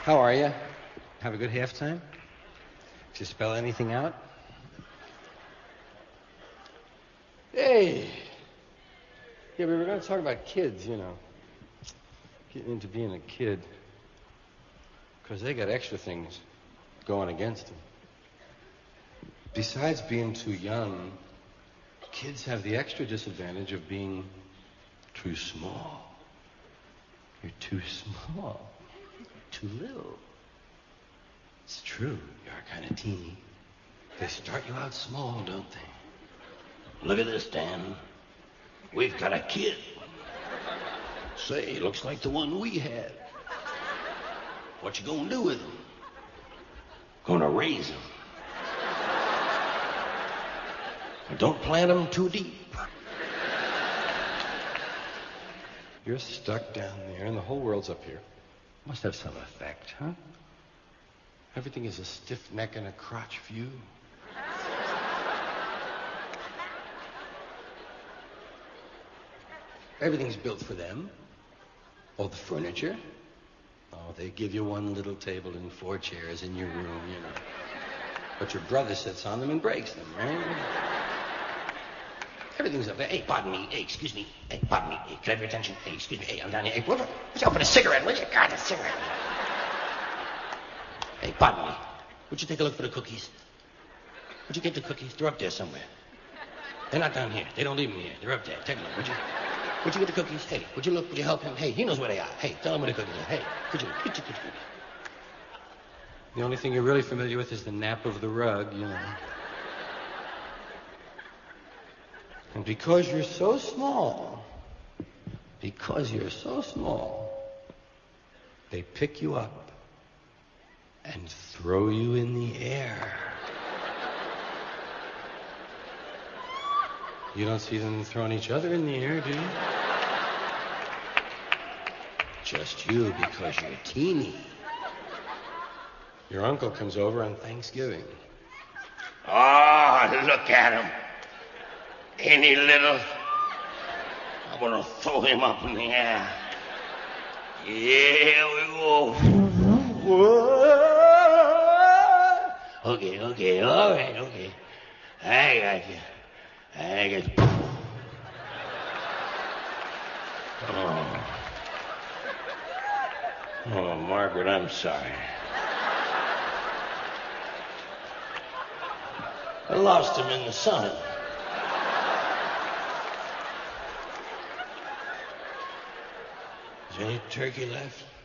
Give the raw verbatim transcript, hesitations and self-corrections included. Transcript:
How are you? Have a good halftime? Did you spell anything out? Hey! Yeah, we were going to talk about kids, you know. Getting into being a kid. Because they got extra things going against them. Besides being too young, kids have the extra disadvantage of being too small. You're too small. Too little. It's true. You're kind of teeny. They start you out small, don't they? Look at this, Dan. We've got a kid. Say, looks like the one we had. What you gonna do with him? Gonna raise him. Don't plant him too deep. You're stuck down there and the whole world's up here. Must have some effect, huh? Everything is a stiff neck and a crotch view. Everything's built for them. All the furniture. Oh, they give you one little table and four chairs in your room, you know. But your brother sits on them and breaks them, right? Everything's up there. Hey, pardon me. Hey, excuse me. Hey, pardon me. Hey, can I have your attention? Hey, excuse me. Hey, I'm down here. Hey, watch out for a cigarette, will you? God, a cigarette. Hey, pardon me. Would you take a look for the cookies? Would you get the cookies? They're up there somewhere. They're not down here. They don't leave them here. They're up there. Take a look, would you? Would you get the cookies? Hey, would you look? Would you help him? Hey, he knows where they are. Hey, tell him where the cookies are. Hey, could you? Could you, could you? The only thing you're really familiar with is the nap of the rug, you know. And because you're so small, because you're so small, they pick you up and throw you in the air. You don't see them throwing each other in the air, do you? Just you, because you're teeny. Your uncle comes over on Thanksgiving. Oh, look at him. Ain't he little? I'm gonna throw him up in the air. Here we go. Okay, okay, all right, okay. I got you. I got you. Oh. Oh, Margaret, I'm sorry. I lost him in the sun. Is there any turkey left?